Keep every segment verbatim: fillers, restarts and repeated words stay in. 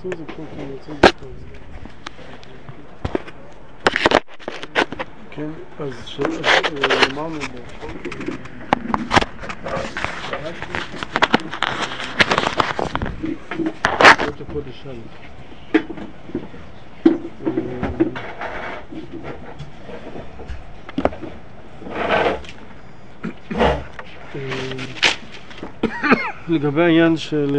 נעשו את זה כמו כי אני רוצה את זה. כן, אז אמרנו בו. את הקודש א'. לגבי העניין של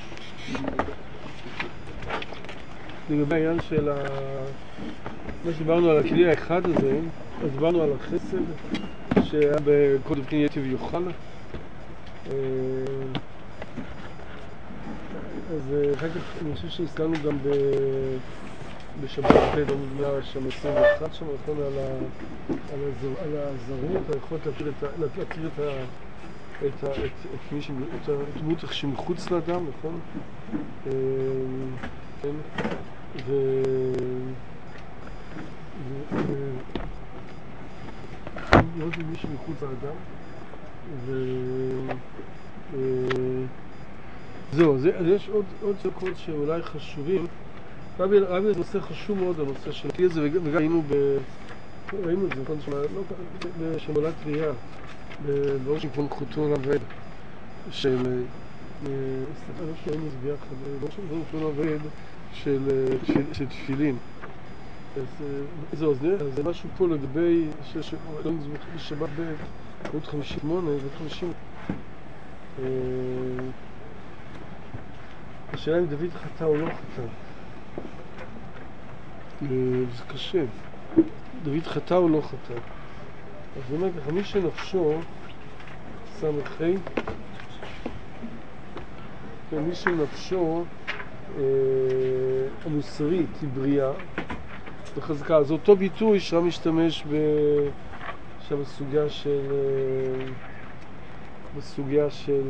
לגבי העניין של ה... מה שדיברנו על הכלי האחד הזה, אז דיברנו על החסד שהיה בכל דבקין יתיב יוכל. אז אחר כך אני חושב שהזכרנו גם ב... בשבת פד, אומר שם עשרים ואחת שם, נכון, על, ה... על, הזר... על הזרות, היכולת להכיר את, ה... להכיר את, ה... את, ה... את... את... מי ש... את הדמות שמחוץ לאדם, נכון? כן? ו... לראות עם מישהו מחוץ לאדם ו... זהו, אז יש עוד, עוד צעקות שאולי חשובים. רבי, רבי זה נושא חשוב מאוד, הנושא של הכלי הזה, וגם ראינו ב... ראינו את זה, נכון, בשמולת תביעה, בראש עם חוטו לעבד, של... סליחה, לא שראינו את זה ביחד, בראש עם חוטו לעבד של תפילין. אז זהו, זה משהו פה לגבי, בשבת ב' עוד חמישים ושמונה וחמישים. השאלה אם דוד חטא או לא חטא. זה קשה. דוד חטא או לא חטא. אז זה אומר ככה, מי שנפשו, סמכי, מי שנפשו המוסרית היא בריאה וחזקה. אז אותו ביטוי שרם משתמש שם בסוגיה של בסוגיה של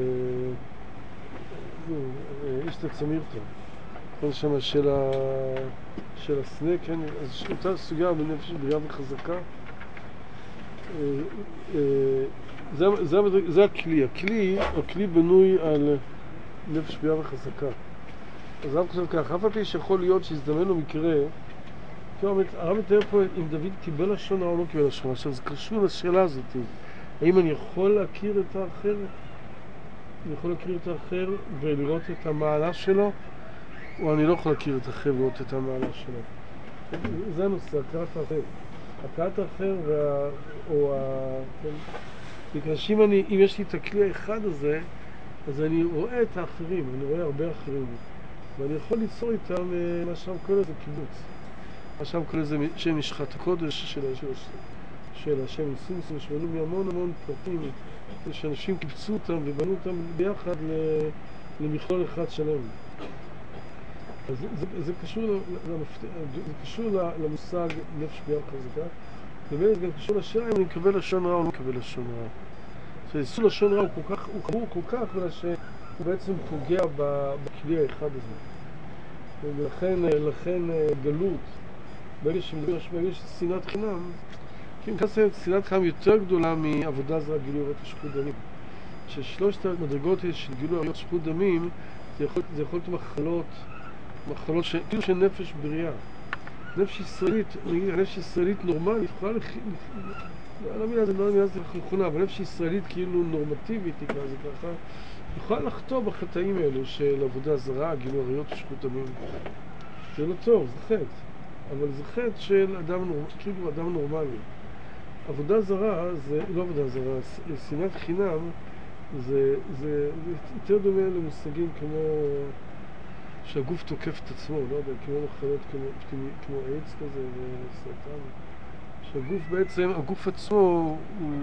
יש את הצמירתו כל שם של של הסנה, כן? אז אותה סוגיה בנפש בריאה וחזקה. זה, זה, זה הכלי. הכלי, הכלי בנוי על נפש בריאה וחזקה. אז הרב חושב כך, אף על פי שיכול להיות שהזדמן לו מקרה, הרב מתאר פה אם דוד קיבל לשון או לא קיבל לשון. עכשיו זה קשור לשאלה הזאת, האם אני יכול להכיר את האחר? אני יכול להכיר את האחר ולראות את המעלה שלו, או אני לא יכול להכיר את האחר ולראות את המעלה שלו? זה הנושא, הכרת האחר. הכרת האחר וה... או ה... בגלל שאם אני, אם יש לי את הכלי האחד הזה, אז אני רואה את האחרים, אני רואה הרבה אחרים. ואני יכול ליצור איתם מה שם כל איזה קיבוץ. מה שם כל איזה שם משחת הקודש של, של, של השם ניסים, שבנו מהמון המון פרטים, שאנשים קיבצו אותם ובנו אותם ביחד למכלול אחד שלם. אז זה, זה, זה קשור, למפת... זה קשור למושג נפש בריאה וחזקה, ובאמת גם קשור לשאלה אם אני מקבל לשון רע או לא מקבל לשון רע. שאיסור לשון רע הוא כל כך, הוא חמור כל כך, בגלל שהוא בעצם פוגע בכלי האחד הזה. ולכן לכן גלות, ברגע שמדבר ברגע של שנאת חינם, כי אם כסף שנאת חינם יותר גדולה מעבודה זרה גילוי עריות ושפיכות דמים. ששלושת המדרגות של גילוי עריות ושפיכות דמים, זה יכול, זה יכול להיות מחלות, מחלות ש... כאילו של נפש בריאה. נפש ישראלית, נפש ישראלית נורמלית, יכולה לח... לא מילה זה לא מילה זה נכונה, אבל נפש ישראלית כאילו נורמטיבית, תקרא זה ככה, יכולה לחטוא בחטאים האלו של עבודה זרה, גילוי עריות ושפיכות דמים. זה לא טוב, זה חטא. אבל זה חטא של אדם, כאילו אדם נורמלי. עבודה זרה זה לא עבודה זרה, שנאת חינם זה, זה, זה יותר דומה למושגים כמו שהגוף תוקף את עצמו, לא יודע, כמו מחלות, כמו, כמו עץ כזה וסרטן. שהגוף בעצם, הגוף עצמו הוא,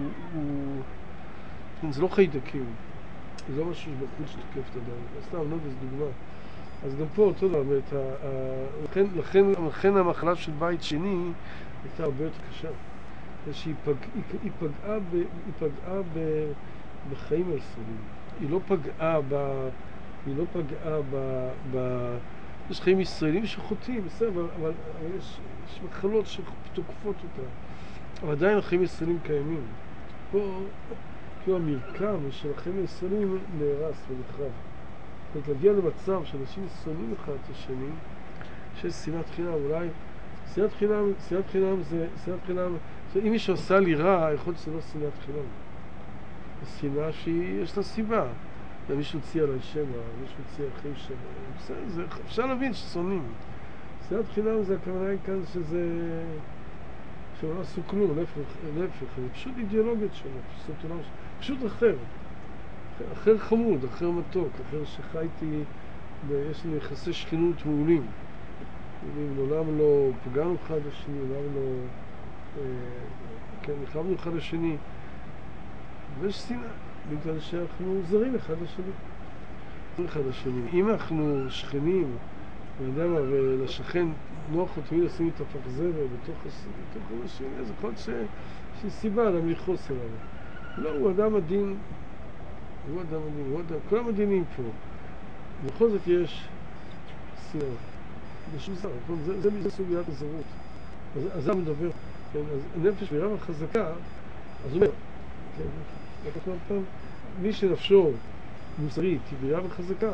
הוא, זה לא חיידקים, זה לא משהו שבחוץ שתוקף את אדם. סתם, לא יודע, זו דוגמה. אז גם פה אותו דבר, לכן, לכן, לכן המחלה של בית שני הייתה הרבה יותר קשה. שהיא פג, היא, היא פגעה, ב, היא פגעה ב, בחיים הישראלים. היא לא פגעה ב... היא לא פגעה ב... ב יש חיים ישראלים שחוטאים, בסדר, אבל, אבל יש, יש מחלות שתוקפות אותה. אבל עדיין החיים ישראלים קיימים. פה, כאילו המרקם של החיים הישראלים נהרס ונחרב. זאת להגיע למצב שאנשים שונאים אחד את השני, שיש שנאת חינם. אולי שנאת חינם, שנאת חינם זה, שנאת חינם, אם מישהו עושה לי רע, יכול להיות שזה לא שנאת חינם. זה שנאה שיש לה סיבה. מישהו הציע לה שמע, מישהו הציע אחים שמע, בסדר, אפשר להבין ששונאים. שנאת חינם זה הכוונה כאן שזה, שלא עשו כלום, להפך, זה פשוט אידיאולוגית שלו, פשוט אחר. אחר חמוד, אחר מתוק, אחר שחייתי, יש לי יחסי שכנות מעולים. לעולם לא פגענו אחד לשני, לעולם לא, כן, נחלבנו אחד לשני. ויש שנאה, בגלל שאנחנו זרים אחד לשני. זרים אחד לשני. אם אנחנו שכנים, אני יודע מה, ולשכן נוח הוא תמיד לשים את הפך זבל בתוך השני, אז יכול להיות שיש סיבה אדם לכעוס עליו. לא, הוא אדם עדין, הוא אדם עדין, הוא אדם, כל המדינים פה. בכל זאת יש שנאה. בשביל זה, זה, זה סוגיית הזרות. אז, אז זה מדבר, כן, אז נפש ביראה חזקה, אז הוא אומר, כן, לקח עוד פעם, מי שנפשו מוסרית היא ביראה וחזקה,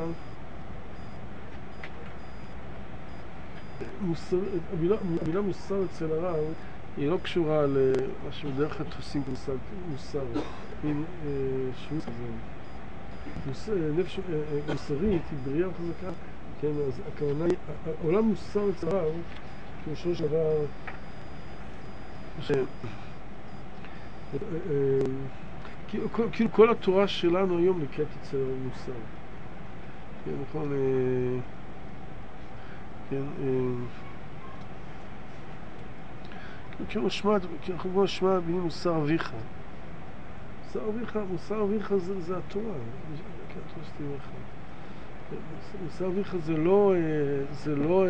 מוסר, המילה, המילה מוסר אצל הרב היא לא קשורה למה שבדרך כלל תופסים כמושג מוסר, מין שוויץ כזה. נפש מוסרית היא בריאה וחזקה, כן, אז הכוונה היא, העולם מוסר אצל הרב, פירושו של דבר, כאילו כל התורה שלנו היום נקראת אצל מוסר. כן, נכון, כן, כאילו שמע, כאילו שמע ביני מוסר אביך. מוסר אביך, מוסר אביך זה, זה התורה. כן, התורה שתהיה לך. מוסר אביך זה לא, זה לא,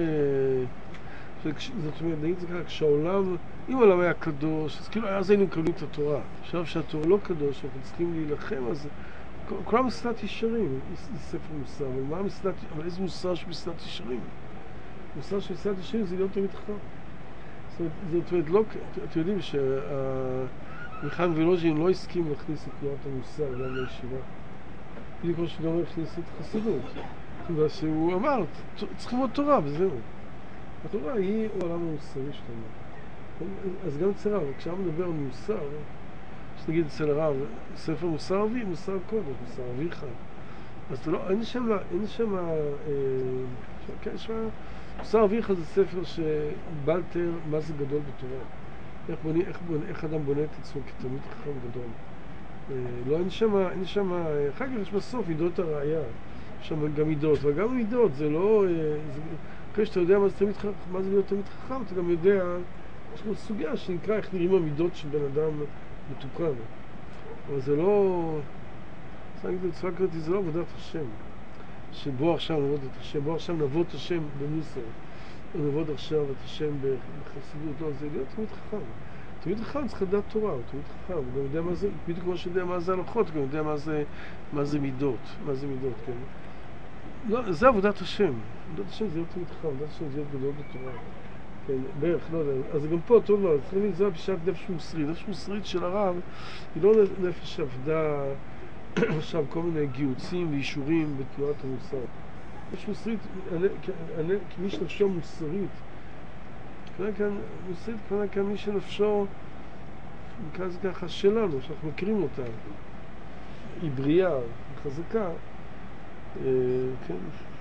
זאת אומרת, נגיד זה ככה, כשהעולם, אם העולם היה קדוש, אז כאילו, אז היינו מקבלים את התורה. עכשיו שהתורה לא קדוש, אנחנו צריכים להילחם, אז כולם מסלט ישרים, היא ספר מוסר, אבל מה מסלט, אבל איזה מוסר שמסלט ישרים? מוסר שמסלט ישרים זה להיות תמיד חכם. זאת אומרת, לא, אתם יודעים שמיכאל וולוז'ין לא הסכים להכניס את תנועת המוסר גם לישיבה. בדיוק כמו שגם לא הכניס את חסידות. בגלל שהוא אמר, צריכים עוד תורה, וזהו. התורה היא העולם המוסרי שלנו. אז גם אצל הרב, כשאנחנו מדבר על מוסר, שנגיד אצל הרב, ספר מוסר אבי, מוסר קודש, מוסר אביך. אז לא, אין שם, אין שם, כן, יש מה, מוסר אביך זה ספר שבלטר מה זה גדול בתורה. איך, בוני, איך, בוני, איך אדם בונה את עצמו כתלמיד חכם גדול. לא, אין שם, אין שם, אחר כך יש בסוף מידות הראייה. יש שם גם מידות, וגם מידות זה לא, זה, אחרי שאתה יודע מה זה, תמיד, מה זה להיות תלמיד חכם, אתה גם יודע, יש לנו סוגיה שנקרא איך נראים המידות של בן אדם מתוקן. אבל זה לא, צריך להגיד בצורה כזאת, זה לא עבודת השם. שבוא עכשיו נעבוד את השם, בוא עכשיו נעבוד את השם במוסר, או נעבוד עכשיו את השם בחסידות, לא, זה להיות תמיד חכם. תמיד חכם צריך לדעת תורה, הוא תמיד חכם, הוא גם יודע מה זה, בדיוק כמו שיודע מה זה הלכות, גם יודע מה זה, מה זה מידות, מה זה מידות, כן. לא, זה עבודת השם, עבודת השם זה להיות תמיד חכם, עבודת השם זה להיות גדול בתורה. כן, בערך, לא יודע, אז גם פה, טוב לא, צריך להבין, זה הפשט נפש מוסרית, נפש מוסרית של הרב, היא לא נפש שעבדה, עכשיו כל מיני גיוצים ואישורים בתנועת המוסר. נפש מוסרית, מי שנפשו מוסרית, כנראה כאן, מוסרית כנראה כאן מי שנפשו, נקרא זה ככה שלנו, שאנחנו מכירים אותה. היא בריאה, היא חזקה, כן.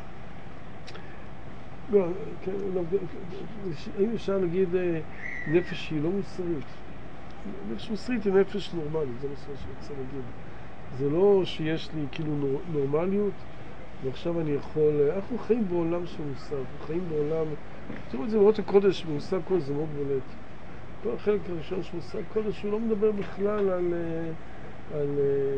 לא, כן, האם אפשר להגיד נפש שהיא לא מוסרית? נפש מוסרית היא נפש נורמלית, זה מה שאני רוצה להגיד. זה לא שיש לי כאילו נורמליות, ועכשיו אני יכול, אנחנו חיים בעולם של מוסר, אנחנו חיים בעולם, תראו את זה ברות הקודש, במוסר קודש זה מאוד בולט. כל החלק הראשון של מוסר קודש, הוא לא מדבר בכלל על, על,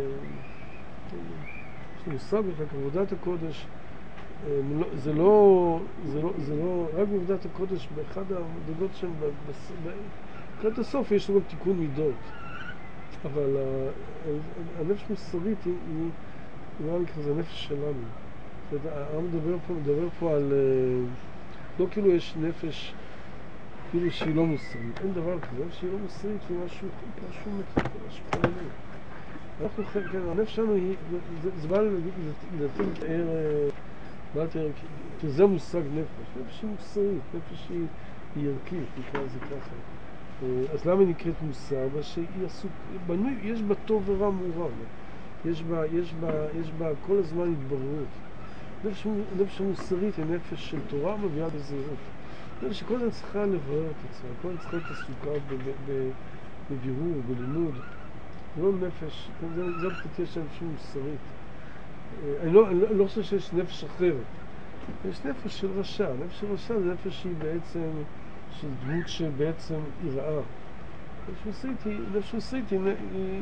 יש מוסר בכלל, עבודת הקודש, זה לא, זה לא, זה לא, רק בעבודת הקודש, באחד המדרגות שם, באחד הסוף יש לנו תיקון מידות. אבל הנפש מוסרית היא, היא, זה הנפש שלנו. הרב מדבר פה, מדבר פה על, לא כאילו יש נפש, כאילו שהיא לא מוסרית. אין דבר כזה, נפש שהיא לא מוסרית, היא משהו, משהו מצליח, משהו חללי. אנחנו, כן, הנפש שלנו היא, זה, זה בא לתת לתאר, בא לתאר, כי זה מושג נפש, נפש היא מוסרית, נפש היא, היא ערכית, נקרא לזה ככה. אז למה היא נקראת מוסר? שהיא עסוק, בנוי, יש בה טוב ורע מעורב, יש בה, יש בה, יש בה כל הזמן התבררות. נפש, נפש המוסרית היא נפש של תורה מביאה בזהירות. נפש שכל הזמן צריכה לברר את עצמה, כל הזמן צריכה להיות עסוקה בבירור, בלימוד. זה לא נפש, זה לא פתיע של נפש מוסרית. אני לא, אני לא חושב שיש נפש אחרת. יש נפש של רשע. נפש של רשע זה נפש שהיא בעצם, של דמות שבעצם היא רעה. נפש מוסרית היא, נפש מוסרית היא, היא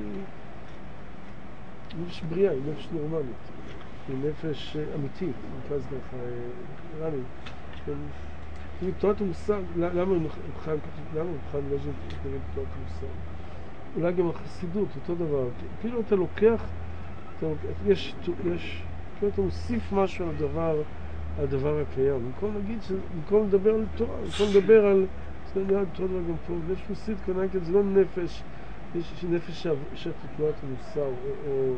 נפש בריאה, היא נפש נורמלית. היא נפש אמיתית, נקרא זה ככה, נראה לי. כאילו, תורת המוסר, למה הוא חיים ככה, למה הוא חיים לא זו נגד תורת המוסר? אולי גם החסידות, אותו דבר. כאילו אתה לוקח, אתה, יש, יש, כאילו אתה מוסיף משהו על הדבר, על הדבר הקיים. במקום להגיד, במקום לדבר על תורה, במקום לדבר על, זה נראה אותו דבר גם פה, נפש מוסרית, כנראה, זה לא נפש, יש נפש של תנועת המוסר, או,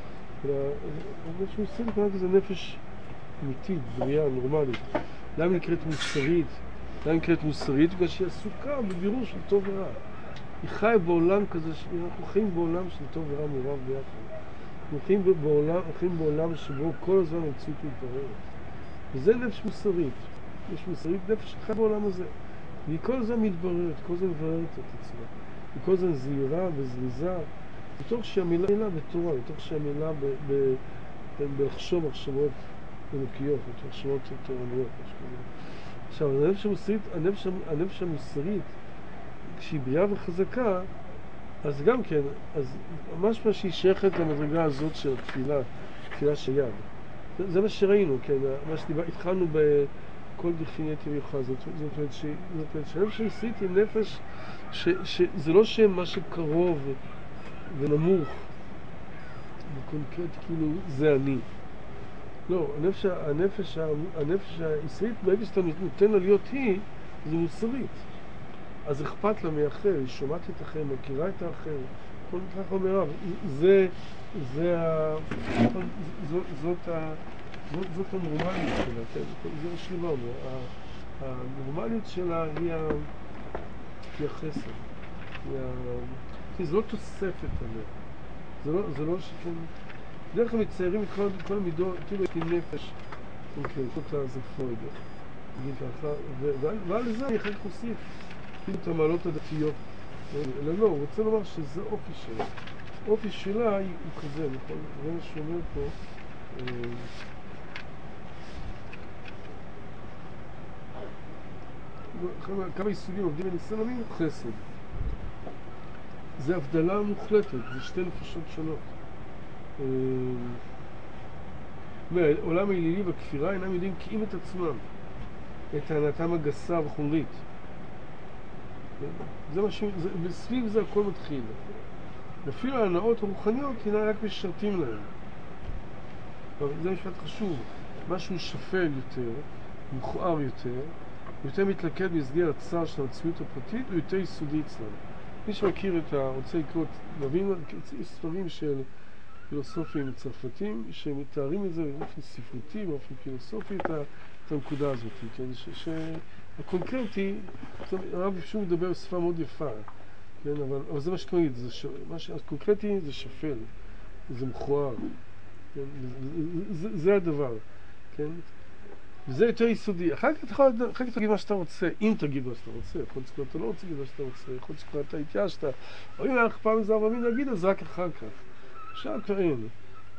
נפש מוסרית, כנראה, זה נפש אמיתית, בריאה, נורמלית. למה נקראת מוסרית? למה נקראת מוסרית? בגלל שהיא עסוקה בבירור של טוב ורע. היא חיה בעולם כזה, אנחנו חיים בעולם של טוב ורע מעורב ביחד. אנחנו חיים בעולם, חיים בעולם שבו כל הזמן המציאות מתבררת. וזה נפש מוסרית. נפש מוסרית, נפש שחיה בעולם הזה. והיא כל הזמן מתבררת, כל הזמן מבררת את עצמה. היא כל הזמן זהירה וזריזה, בתוך שהמילה מילה בתורה, בתוך שהמילה ב, ב, ב, בלחשוב מחשבות אלוקיות, בתוך מחשבות תורניות. עכשיו, הנפש המוסרית, הנפש, הנפש המוסרית, כשהיא בריאה וחזקה, אז גם כן, אז ממש מה שהיא שייכת למדרגה הזאת של התפילה, תפילה של יד. זה, זה מה שראינו, כן, מה שדיבר, התחלנו בכל דכפינתי מיוחד, זאת אומרת שהנפש המוסרית היא נפש, ש, שזה לא שמה שקרוב ונמוך, בקונקרט כאילו זה אני. לא, הנפש, הנפש, הנפש הישראלית, ברגע שאתה נותן לה להיות היא, זה מוסרית. אז אכפת לה מאחר, היא שומעת את האחר, מכירה את האחר, כל כך אומר, זה, זה ה... זאת, זאת ה... זאת, זאת הנורמליות שלה, כן? זה מה שדיברנו. הנורמליות שלה היא ה... היא החסד. היא ה... כי זה לא תוספת עליה. זה לא, זה לא שכן... בדרך כלל מציירים את כל, כל המידות, כאילו יש לי נפש, אוקיי, כל זה פרויד, נגיד ככה, ועל זה אני חלק מוסיף, כאילו את המעלות הדתיות. לא, לא, הוא רוצה לומר שזה אופי שלה. אופי שלה הוא כזה, נכון? זה מה שאומר פה, כמה יסודים עובדים בניסן עמים, חסד. זה הבדלה מוחלטת, זה שתי נפשות שונות. עולם האלילי והכפירה אינם יודעים קיים את עצמם, את טענתם הגסה וחומרית. זה מה ש... בסביב זה הכל מתחיל. אפילו ההנאות הרוחניות הנה רק משרתים להם. זה משפט חשוב. משהו שפל יותר, מכוער יותר, יותר מתלכד במסגרת הצער של העצמיות הפרטית, הוא יותר יסודי אצלנו. מי שמכיר את ה... רוצה לקרוא, להבין, יש ספרים של פילוסופים צרפתים שמתארים את זה באופן ספרותי, באופן פילוסופי, את, ה... את הנקודה הזאת. כן? ש... שהקונקרטי, הרב שוב מדבר בשפה מאוד יפה, כן? אבל, אבל זה מה שקוראים, זה ש... מה שהקונקרטי זה שפל, זה מכוער, כן? זה, זה, זה הדבר, כן? וזה יותר יסודי. אחר כך אתה יכול תגיד מה שאתה רוצה, אם תגיד מה שאתה רוצה. יכול להיות שכבר אתה לא רוצה להגיד מה שאתה רוצה, יכול להיות שכבר אתה התייאשת. או אם היה לך פעם איזה אברמין להגיד, אז רק אחר כך. עכשיו כבר אין.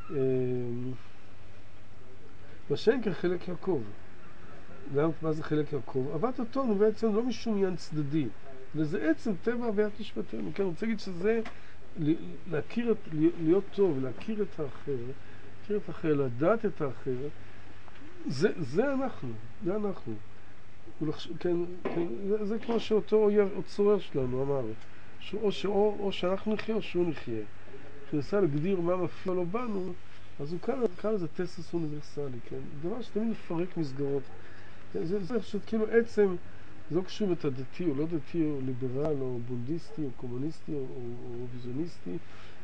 מה שאין כאן חלק יעקב. מה זה חלק יעקב? אהבת התורה הוא בעצם לא משום עניין צדדי. וזה עצם טבע הוויית נשמתנו. כן, אני רוצה להגיד שזה להכיר, להיות טוב, להכיר את האחר, להכיר את האחר, לדעת את האחר, זה, זה אנחנו, זה אנחנו. כן, כן, זה, זה כמו שאותו אויב, או צורר שלנו אמר, או, או, או שאנחנו נחיה או שהוא נחיה. כשנסה להגדיר מה מפריע לו בנו, אז הוא קרא לזה טסס אוניברסלי, כן? דבר שתמיד מפרק מסגרות. כן? זה, זה פשוט כאילו עצם, זה לא קשור את הדתי, או לא דתי, או ליברל, או בונדיסטי, או קומוניסטי, או, או, או ויזיוניסטי.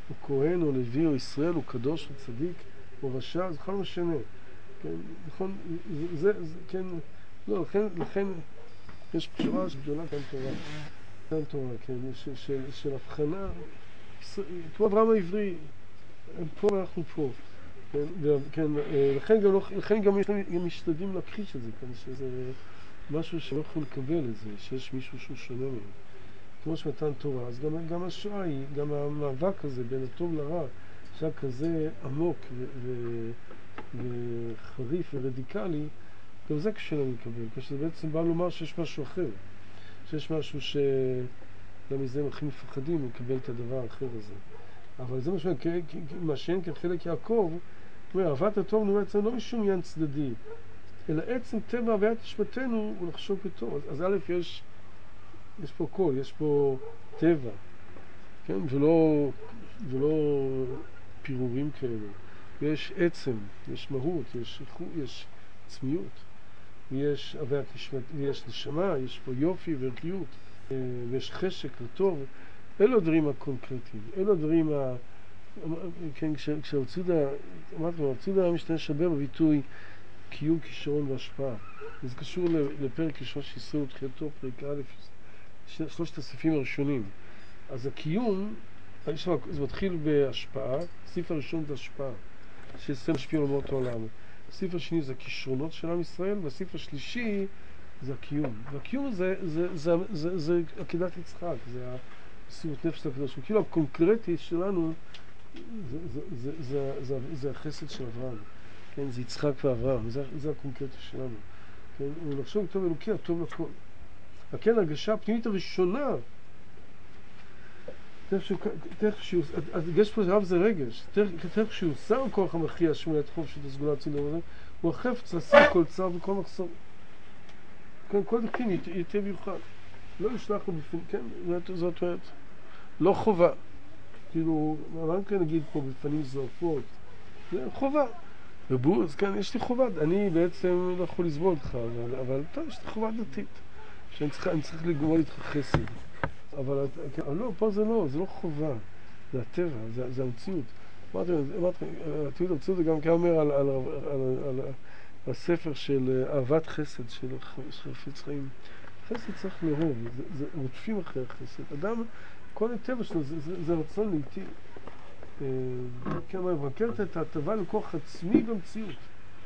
הוא כהן או לוי או ישראל, הוא קדוש או צדיק או רשע, זה בכלל לא משנה. כן, נכון, זה, זה, זה, כן, לא, לכן, לכן יש פשרה גדולה כאן תורה, כאן תורה, כן, של, של, של הבחנה, כמו אברהם העברי, פה ואנחנו פה, כן, כן, לכן גם, לכן גם יש להם משתדלים להכחיש את זה, כאן, שזה משהו שלא יכול לקבל את זה, שיש מישהו שהוא שונה מהם. כמו שמתן תורה, אז גם, גם השואה היא, גם המאבק הזה בין הטוב לרע, שהיה כזה עמוק ו- ו- וחריף ורדיקלי, גם זה קשה לנו לקבל, כשזה בעצם בא לומר שיש משהו אחר, שיש משהו שגם מזה הם הכי מפחדים לקבל את הדבר האחר הזה. אבל זה משהו, מה שאין כחלק יעקב, אומר, אהבת הטוב נראה בעצם לא משום עניין צדדי, אלא עצם טבע הוויית נשמתנו הוא לחשוב כטוב. אז, אז א', יש, יש פה קול, יש פה טבע, כן? ולא, ולא פירורים כאלה. יש עצם, יש מהות, יש, יש עצמיות, ויש הוויית נשמת, ויש נשמה, יש פה יופי וערכיות, ויש חשק לטוב. אלו הדברים הקונקרטיים, אלו הדברים ה... כן, כשהרצודה, אמרתי לו, הרצודה משתמש הרבה בביטוי קיום, כישרון והשפעה. זה קשור לפרק ראשון של ישראל ותחילתו, פרק א', שלושת הסעיפים הראשונים. אז הקיום, זה מתחיל בהשפעה, הסעיף הראשון זה השפעה, שישראל משפיע על אומות העולם. הסעיף השני זה הכישרונות של עם ישראל, והסעיף השלישי זה הקיום. והקיום הזה, זה, זה, זה, זה עקדת יצחק, זה המסירות נפש לקדוש. כאילו הקונקרטי שלנו, זה, זה, זה, זה, זה, זה החסד של אברהם. כן, זה יצחק ואברהם, זה, זה הקונקרטי שלנו. כן, הוא לחשוב טוב אלוקי, הטוב לכל. וכן, הרגשה הפנימית הראשונה, תכף שהוא, אז יש פה רב זה רגש, תכף שהוא שם כוח המכריע שמונה את חוב של הסגולה צילום הזה, הוא החפץ לשים כל צער וכל מחסור. כן, כל דקין יתה ביוחד. לא ישלח לו בפנים, כן, זאת אומרת, לא חובה. כאילו, מה כן נגיד פה בפנים זרפות? זה חובה. ובוז, כן, יש לי חובה, אני בעצם לא יכול לסבול אותך, אבל, אבל טוב, יש לי חובה דתית, שאני צריך, אני צריך לגמול איתך חסד. אבל, אבל לא, פה זה לא, זה לא חובה, זה הטבע, זה, זה המציאות. אמרתי, אמרתי, התיעוד המציאות זה גם כאן אומר על, על, על, על, על, על הספר של אהבת חסד של חפץ חיים. חסד צריך לאהוב, זה, זה רודפים אחרי החסד. אדם, כל הטבע שלו, זה, זה, זה רצון לעיתים. כן, מה, מבקרת את ההטבה לכוח עצמי במציאות.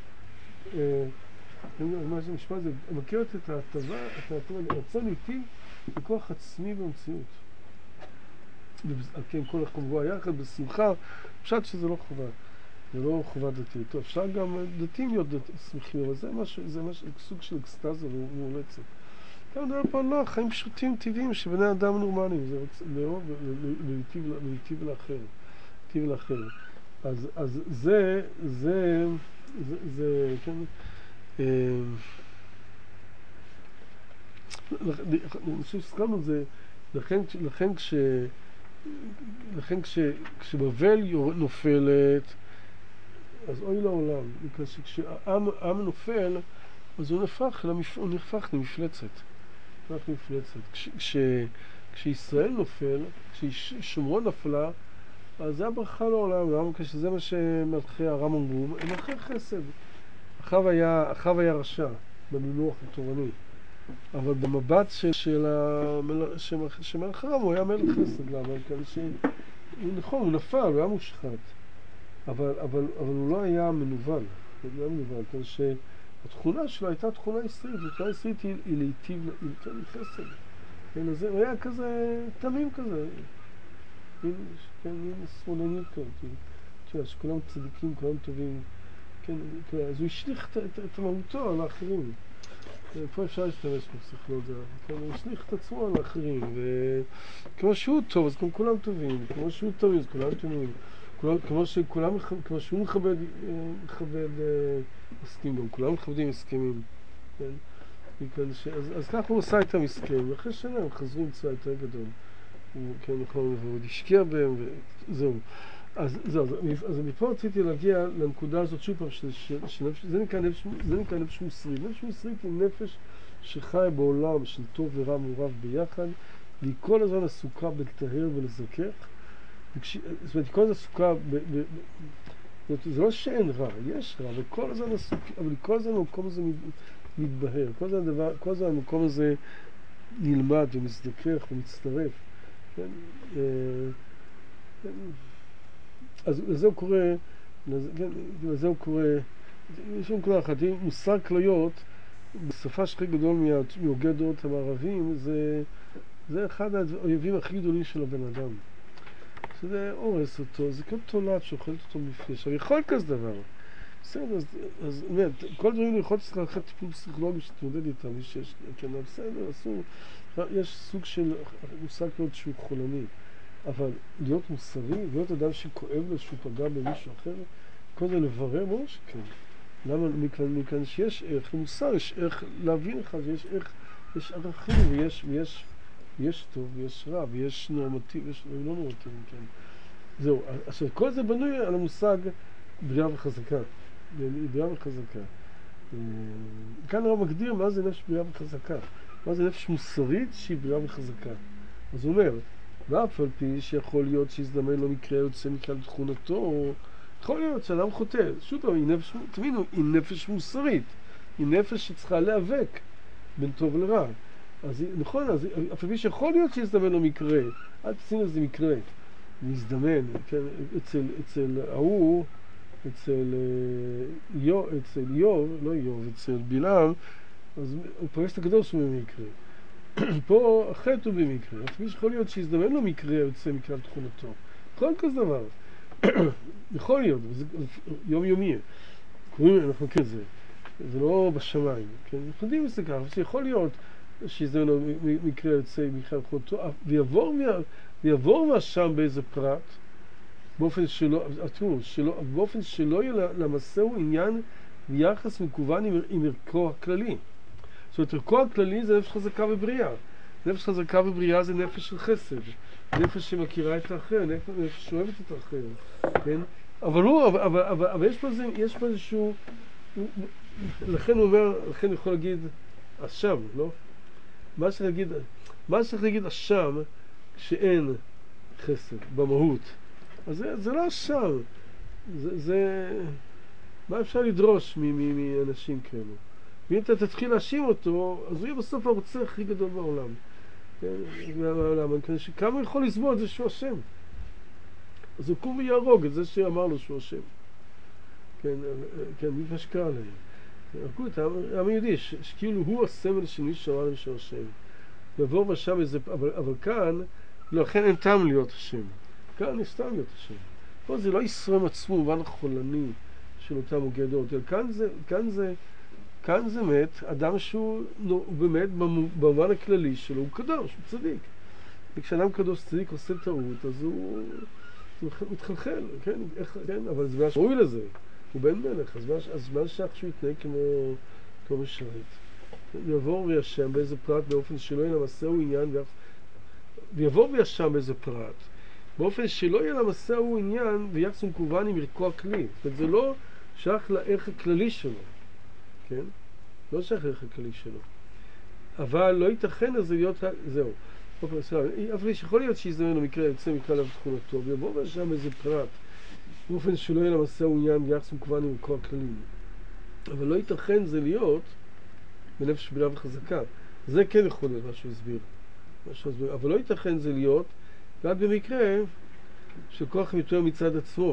מה שמשמע זה, מבקרת את ההטבה, את ההטבה, רצון איתי לכוח עצמי במציאות. כן, כל החבורה יחד, בשמחה, פשוט שזה לא חובה. זה לא חובה דתית. טוב, אפשר גם דתיים להיות שמחים, אבל זה משהו, זה משהו, סוג של אקסטזה ומאולצת. גם נראה פה לא, חיים פשוטים טבעיים שבני אדם נורמליים, זה לאהוב ולהיטיב לאחר. להיטיב לאחר. אז, אז זה, זה, זה, זה, כן, אני חושב שסכמנו זה, לכן, לכן כש, לכן כש, כשבבל נופלת, אז אוי לעולם, בגלל שכשעם נופל, אז הוא נהפך, הוא נהפך למפלצת. נהפך למפלצת. כש, כש, כשישראל נופל, כששומרון נפלה, אז זה הברכה לעולם, למה? כשזה מה שמלכי הרם אמרו, הם מלכי חסד. אחאב היה, אחאב היה רשע במינוח התורני, אבל במבט של, של, המל, של, של מלך הרם הוא היה מלך חסד, למה? ש... נכון, הוא נפל, הוא היה מושחת, אבל, אבל, אבל הוא לא היה מנוול, הוא לא היה מנוול, כי שהתכונה שלו הייתה תכונה ישראלית, התכונה ישראלית היא, היא להיטיב, היא כן, חסד. כן, אז הוא היה כזה, תמים כזה, כן, מין שמאלנית כזאת, תראה, שכולם צדיקים, כולם טובים, כן, אז הוא השליך את מהותו על האחרים. פה אפשר להשתמש בפסיכולוגיה, כן, הוא השליך את עצמו על האחרים, וכמו שהוא טוב, אז גם כולם טובים, כמו שהוא טוב, אז כולם טובים, כמו שכולם, כמו שהוא מכבד, מכבד הסכים, גם כולם מכבדים הסכמים, כן, אז ככה הוא עשה איתם הסכם, ואחרי שנה הם חזרו עם צבא יותר גדול. כן, נכון, ועוד השקיע בהם, וזהו. אז זהו, אז מפה רציתי להגיע לנקודה הזאת שוב פעם, זה נקרא נפש מוסרית. נפש מוסרית היא נפש שחי בעולם של טוב ורע מעורב ביחד, והיא כל הזמן עסוקה בלטהר ולזכך, זאת אומרת, כל זה עסוקה, זה לא שאין רע, יש רע, וכל הזמן עסוק, אבל כל הזמן המקום הזה מתבהר, כל הזמן הדבר, כל הזמן המקום הזה נלמד ומזדכך ומצטרף. כן? אז לזה הוא קורא, לזה הוא קורא, יש לנו כלל אחת, מושג כליות, בשפה שחי גדול מהוגי הדורות המערבים, זה, זה אחד האויבים הכי גדולים של הבן אדם. זה הורס אותו, זה כאילו תולעת שאוכלת אותו מפני. עכשיו, יכול כזה דבר. בסדר, אז, אז באמת, כל דברים יכול להיות שצריך לקחת טיפול פסיכולוגי שתתמודד איתם, יש, כן, בסדר, אסור, יש סוג של מושג כליות שהוא חולני, אבל להיות מוסרי, להיות אדם שכואב לו שהוא פגע במישהו אחר, כל זה לברר, ברור שכן. למה? מכאן, מכאן שיש ערך למוסר, יש ערך להבין לך, שיש ערך, יש ערכים ויש, ויש, יש טוב, ויש רע, ויש נורמטיב, ויש לא נורמטיב, כן. זהו, עכשיו, כל זה בנוי על המושג בריאה וחזקה. בריאה וחזקה. כאן הרב מגדיר מה זה נפש בריאה וחזקה. מה זה נפש מוסרית שהיא בריאה וחזקה. אז הוא אומר, ואף על פי שיכול להיות שיזדמן לו מקרה יוצא מכלל תכונתו, יכול להיות שאדם חוטא. שוב פעם, היא נפש, תבינו, היא נפש מוסרית. היא נפש שצריכה להיאבק בין טוב לרע. אז נכון, אז אף על פי שיכול להיות שיזדמן לו מקרה, אל תשים לזה מקרה. להזדמן, כן, אצל, אצל ההוא, אצל יוב, אצל יוב, לא יוב, אצל בלעם, אז הוא פגש את הקדוש ברוך הוא במקרה. פה החטא הוא במקרה, אף מי שיכול להיות שיזדמן לו מקרה יוצא מכלל תכונתו. יכול כזה דבר. יכול להיות, זה יום יומי. קוראים, אנחנו כזה, זה לא בשמיים, כן? אנחנו יודעים את זה ככה, אבל שיכול להיות שיזדמן לו מקרה יוצא מכלל תכונתו, ויעבור מה... ויעבור מהשם באיזה פרט, באופן שלא, תראו, שלא, באופן שלא יהיה למעשהו עניין ויחס מקוון עם, עם ערכו הכללי. זאת אומרת, ערכו הכללי זה נפש חזקה ובריאה. נפש חזקה ובריאה זה נפש של חסד. נפש שמכירה את האחר, נפש, נפש שאוהבת את האחר. כן? אבל הוא, אבל, אבל, אבל, אבל יש פה, זה, יש פה איזשהו, לכן הוא אומר, לכן הוא יכול להגיד, השם, לא? מה שצריך להגיד, מה שצריך להגיד השם, שאין חסד במהות, אז זה, זה לא השם, זה, זה מה אפשר לדרוש מאנשים כאלו. ואם אתה תתחיל להאשים אותו, אז הוא יהיה בסוף הרוצח הכי גדול בעולם. בעולם, כמה יכול לסבול את זה שהוא השם, אז הוא קום ויהרוג את זה שאמר לו שהוא השם. כן, כן, מי פשקה עליהם. הרגו את העם היהודי, שכאילו הוא הסמל של מי שאמר להם שהוא השם. יעבור בשם איזה, אבל, אבל כאן, לא, לכן אין טעם להיות השם. כאן יש טעם להיות השם. פה זה לא ישרם עצמו, במובן החולני של אותם הוגי דעות. כאן זה, כאן זה, כאן זה מת, אדם שהוא נו, באמת במובן הכללי שלו, הוא קדוש, הוא צדיק. וכשאדם קדוש צדיק עושה טעות, אז הוא, הוא מתחלחל, כן? איך, כן? אבל זה משהו ראוי לזה. הוא בן מלך, אז מה, אז מה שייך שהוא יתנהג כמו, כמו משרת? יעבור וישם באיזה פרט באופן שלא יהיה למעשהו עניין ויעבור וישם באיזה פרט באופן שלא יהיה למעשהו עניין ויחס מקוון עם ערכו הכלי. זאת אומרת, זה לא שייך לערך הכללי שלו, כן? לא שייך לערך הכללי שלו, אבל לא ייתכן לזה להיות, זהו, אבל יכול להיות שיזדמן לו מקרה יוצא מכלל תכונתו ויעבור וישם באיזה פרט באופן שלא יהיה למעשהו עניין ויחס מקוון עם ערכו הכלי, אבל לא ייתכן זה להיות בנפש בריאה וחזקה. זה כן יכול להיות מה שהוא הסביר. אבל לא ייתכן זה להיות רק במקרה שכוח מתואר מצד עצמו.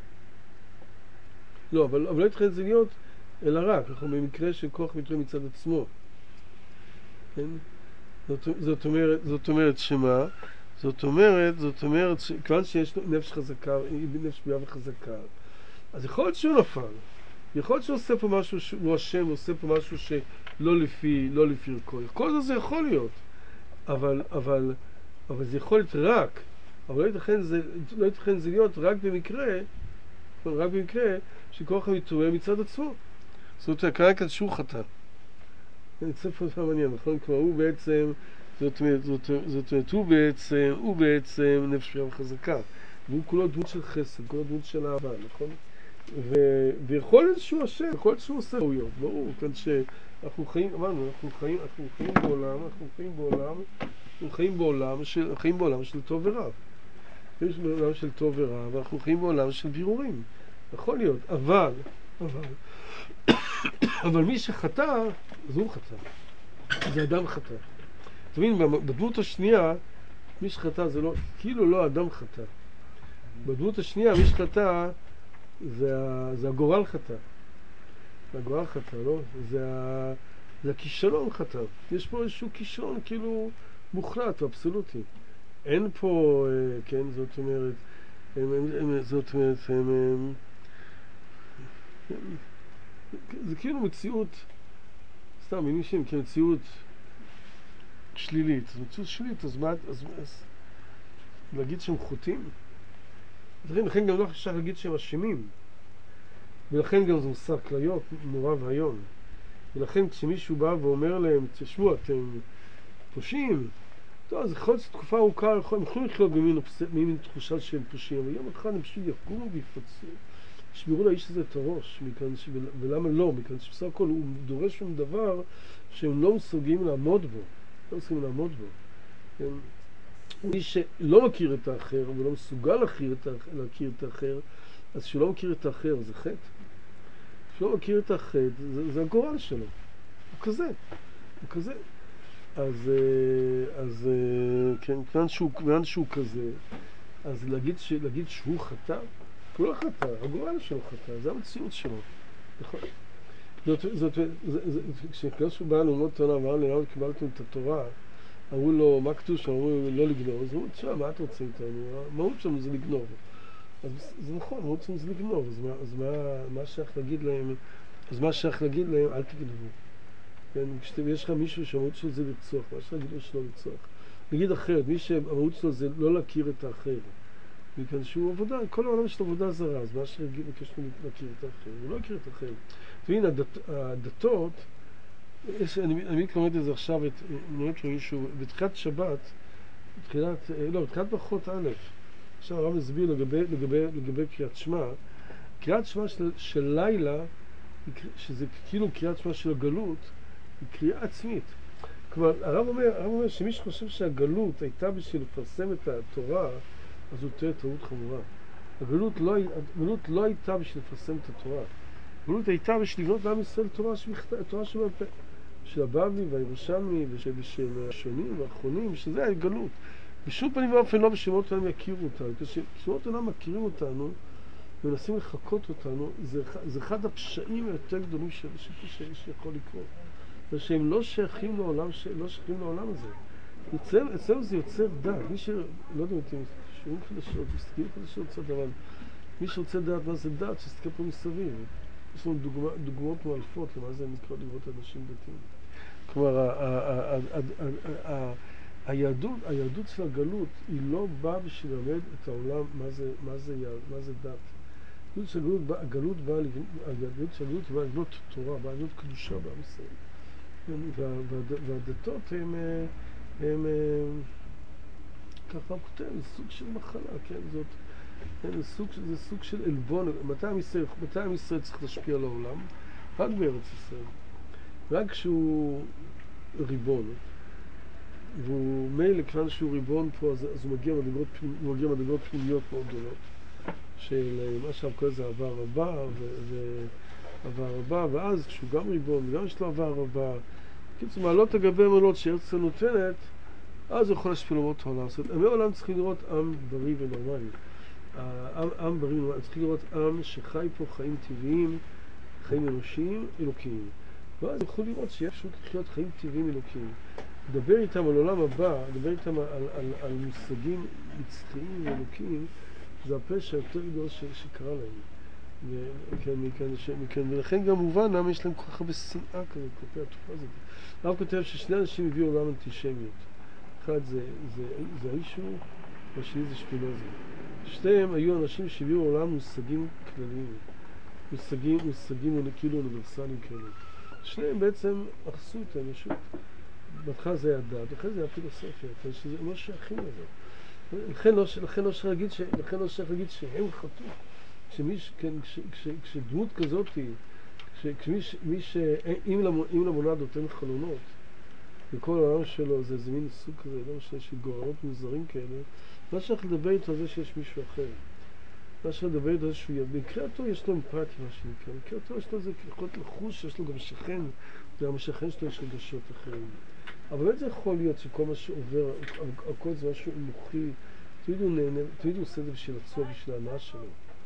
לא, אבל, אבל לא ייתכן זה להיות אלא רק, אנחנו במקרה שכוח מתואר מצד עצמו. כן? זאת, זאת אומרת, זאת אומרת שמה? זאת אומרת, זאת אומרת, ש... כיוון שיש נפש חזקה, נפש בריאה וחזקה, אז יכול להיות שהוא נפל. יכול להיות שהוא עושה פה משהו שהוא השם, הוא עושה פה משהו שלא לפי, לא לפי ערכו. כל זה זה יכול להיות. אבל, אבל, אבל זה יכול להיות רק. אבל לא ייתכן זה, לא ייתכן זה להיות רק במקרה, רק במקרה שכוח מתואר מצד עצמו. זאת אומרת, כרגע כאן שהוא חטא. זה ספר מעניין, נכון? כלומר, הוא בעצם, זאת אומרת, זאת, זאת אומרת, הוא בעצם, הוא בעצם נפש בריאה וחזקה. והוא כולו דמות של חסד, כולו דמות של אהבה, נכון? ו... ויכול להיות שהוא השם, יכול להיות שהוא עושה ראויות, ברור, כאן שאנחנו חיים, אמרנו, אנחנו חיים, אנחנו חיים בעולם, אנחנו חיים בעולם, אנחנו חיים בעולם של, חיים בעולם של טוב ורע. יש בעולם של טוב ורע, ואנחנו חיים בעולם של בירורים. יכול להיות, אבל, אבל, אבל מי שחטא, אז הוא חטא. זה אדם חטא. אתה מבין, בדמות השנייה, מי שחטא זה לא, כאילו לא אדם חטא. בדמות השנייה, מי שחטא, זה, זה הגורל חטא. זה הגורל חטא, לא? זה, זה הכישלון חטא. יש פה איזשהו כישלון כאילו מוחלט ואבסולוטי. אין פה, כן, זאת אומרת, הם, הם, הם, זאת אומרת, הם, הם, הם, זה כאילו מציאות, סתם, מינישים, כמציאות שלילית. זו מציאות שלילית, אז מה, אז, אז להגיד שהם חוטאים? לכן, לכן גם לא חשב להגיד שהם אשמים. ולכן גם זה מושג כליות, נורא והיום. ולכן כשמישהו בא ואומר להם, תשמעו, אתם פושעים, טוב, אז יכול להיות שתקופה ארוכה, הם יכולים לחיות במין תחושה שהם פושעים, אבל יום אחד הם פשוט יקומו ויפצו, ישברו לאיש הזה את הראש, ש... ולמה לא? מכאן שבסך הכל הוא דורש מהם דבר שהם לא מסוגלים לעמוד בו, לא מסוגלים לעמוד בו. כן? מי שלא מכיר את האחר, ולא מסוגל להכיר את, האח... להכיר את האחר, אז כשהוא לא מכיר את האחר, זה חטא. כשהוא לא מכיר את החטא, זה, זה הגורל שלו. הוא כזה. הוא כזה. אז, אז, כן, כיוון שהוא, כיוון שהוא כזה, אז להגיד, ש... להגיד שהוא חטא, הוא לא חטא, הגורל שלו חטא, זה המציאות שלו. נכון? זאת, זאת, כשכנשהו בא לאומות תורה, אמר לי, למה קיבלתם את התורה? אמרו לו, מה כתוב שם? אמרו לו, לא לגנוב. אז הוא אומר, תשמע, מה אתה רוצה איתנו? המהות שלנו זה לגנוב. אז זה נכון, המהות שלנו זה לגנוב. אז מה, אז מה, מה שייך להגיד להם? אז מה שייך להגיד להם? אל תגנבו. כן, יש לך מישהו שהמהות שלו זה לרצוח, מה שאתה להגיד לו שלא לרצוח. נגיד אחרת, מי שהמהות שלו זה לא להכיר את האחר. מכאן שהוא עבודה, כל העולם יש לו עבודה זרה, אז מה שרגיל מבקש לו להכיר את האחר, הוא לא הכיר את האחר. והנה, הדת, הדתות, יש, אני, אני מתלמד את זה עכשיו, את, אני אומר מישהו, בתחילת שבת, בתחילת, לא, בתחילת ברכות א', עכשיו הרב מסביר לגבי, לגבי, לגבי קריאת שמע, קריאת שמע של, של לילה, שזה כאילו קריאת שמע של הגלות, היא קריאה עצמית. כלומר, הרב אומר, הרב אומר שמי שחושב שהגלות הייתה בשביל לפרסם את התורה, אז הוא תהיה טעות חמורה. הגלות לא, הגלות לא הייתה בשביל לפרסם את התורה. הגלות הייתה בשביל לבנות לעם ישראל תורה שבעל פה. של הבבלי והירושלמי ושל, ושל השונים והאחרונים, שזה היה גלות. בשום פנים ואופן לא בשמות עולם יכירו אותנו. כששמות עולם מכירים אותנו, ומנסים לחכות אותנו, זה, זה אחד הפשעים היותר גדולים ש, ש, ש, שיכול לקרות. זה שהם לא שייכים לעולם, ש, לא שייכים לעולם הזה. אצלנו, אצלנו זה יוצר דעת. מי שלא יודע אותי, שומעים חדשות, מסתכלים חדשות קצת, אבל מי שרוצה דעת מה זה דעת, שסתכל פה מסביב. יש לנו דוגמה, דוגמאות מואלפות למה זה נקרא לראות אנשים דתיים. כלומר, היהדות, היהדות של הגלות היא לא באה בשביל ללמד את העולם מה זה, מה זה, מה זה דת. היהדות של הגלות, הגלות באה לבנות תורה, באה לבנות קדושה בעם ישראל. והדתות הם, הם, ככה כותב, זה סוג של מחלה, כן, זאת, זה סוג, זה סוג של אלבון. מתי עם ישראל, מתי עם ישראל צריך להשפיע על העולם? רק בארץ ישראל. רק כשהוא ריבון. והוא מילא, כיוון שהוא ריבון פה, אז, אז הוא מגיע מדרגות, הוא מגיע מדרגות פנימיות מאוד גדולות. של מה שם כל זה עבר רבה, ועבר רבה, ואז כשהוא גם ריבון, וגם יש לו עבר רבה, קיצור, מעלות הגבי מעלות שארץ נותנת, אז הוא יכול להשפיע למות העולם. זאת אומרת, עמי העולם צריכים לראות עם בריא ונורמלי. עם, עם בריא ונורמלי. צריכים לראות עם שחי פה חיים טבעיים, חיים אנושיים, אלוקיים. ואז יכול לראות שיש אפשרות לחיות חיים טבעיים אלוקיים. לדבר איתם על עולם הבא, לדבר איתם על, על, על, על מושגים נצחיים ואלוקיים, זה הפשע יותר גדול ש, שקרה להם. וכן, מכאן, ש, מכאן, ולכן גם מובן למה יש להם כל כך הרבה שנאה כזאת כלפי התופעה הזאת. הרב כותב ששני אנשים הביאו עולם אנטישמיות. אחד זה, זה, זה האישו, והשני זה שפינוזה. שתיהם היו אנשים שהביאו עולם מושגים כלליים. מושגים, מושגים כאילו אוניברסליים כאלה. שניהם בעצם אחסו את האנושות. בהתחלה זה היה דת, אחרי זה היה פילוסופיה, שזה לא שייכים לזה. לכן לא, לכן לא שייך להגיד, ש, לכן לא שייך להגיד שהם חטאו. כשמיש, כן, כש, כש, כשדמות כזאת היא, כשמיש, מי ש, אם למונד נותן חלונות, וכל העולם שלו זה איזה מין סוג כזה, לא משנה של גורלות מוזרים כאלה, מה שצריך לדבר איתו זה שיש מישהו אחר. מה שצריך לדבר איתו זה שהוא יהיה. במקרה הטוב יש לו אמפתיה, מה שנקרא. במקרה הטוב יש לו איזה יכולת לחוש, יש לו גם שכן, וגם השכן שלו יש רגשות אחרים. אבל באמת זה יכול להיות שכל מה שעובר, הכל זה משהו מוחי, תמיד הוא נהנה, תמיד הוא עושה את זה בשביל עצמו, בשביל ההנאה שלו.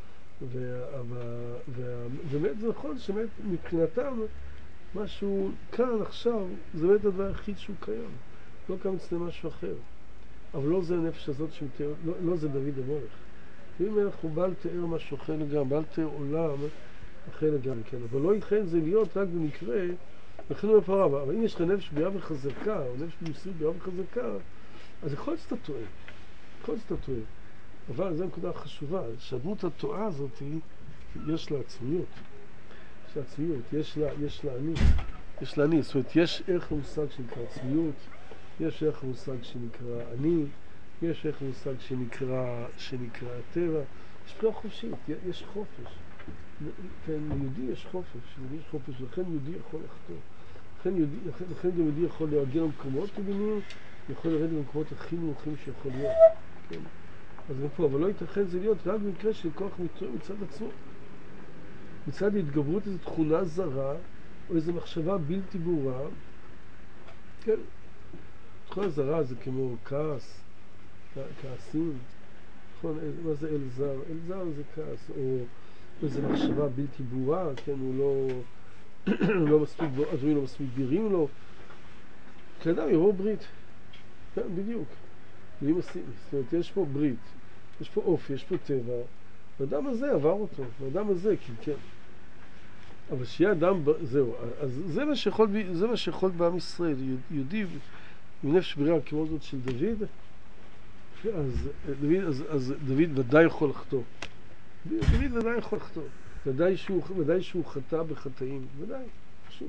ובאמת זה נכון שבאמת מבחינתם משהו כאן עכשיו זה באמת הדבר היחיד שהוא קיים, לא קיים אצלם משהו אחר, אבל לא זה הנפש הזאת שמתאר, לא, לא זה דוד המלך. ואם אנחנו בא לתאר משהו אחר לגמרי, בא לתאר עולם אחר לגמרי, כן, אבל לא ייתכן זה להיות רק במקרה לכן הוא מפרע, אבל אם יש לך נפש בריאה וחזקה או נפש מוסרית בריאה וחזקה, אז יכול להיות שאתה טועה, יכול להיות שאתה טועה. אבל זו נקודה חשובה, שהדמות הטועה הזאת יש לה עצמיות, יש לה עצמיות, יש לה, יש לה אני, יש לה אני, זאת אומרת יש ערך למושג שנקרא עצמיות, יש ערך למושג שנקרא אני, יש ערך למושג שנקרא, שנקרא הטבע, יש בחירה חופשית, יש חופש, כן, ליהודי יש חופש, ליהודי יש חופש, לכן יהודי יכול לחתור, לכן, יהודי, לכן, לכן גם יהודי יכול להגיע למקומות עליונים, יכול לרדת למקומות הכי נמוכים שיכול להיות, כן. אז פה, אבל לא ייתכן זה להיות רק במקרה של כוח מתואר מצד עצמו. מצד התגברות איזו תכונה זרה, או איזו מחשבה בלתי ברורה. כן, תכונה זרה זה כמו כעס, כעסים. נכון, מה זה אל זר? אל זר זה כעס, או איזו מחשבה בלתי ברורה, כן, הוא לא, לא מספיק, הדברים לא מספיק בירים לו. כאדם יבוא ברית. כן, בדיוק. זאת אומרת, יש פה ברית, יש פה אופי, יש פה טבע, והאדם הזה עבר אותו, והאדם הזה, כן, כן. אבל שיהיה אדם, זהו, אז זה מה שיכול, זה מה שיכול בעם ישראל, יהודי עם נפש בריאה כמו זאת של דוד, אז דוד, אז, אז דוד ודאי יכול לחטוא. דוד ודאי יכול לחטוא. ודאי שהוא, ודאי שהוא חטא בחטאים, ודאי, פשוט.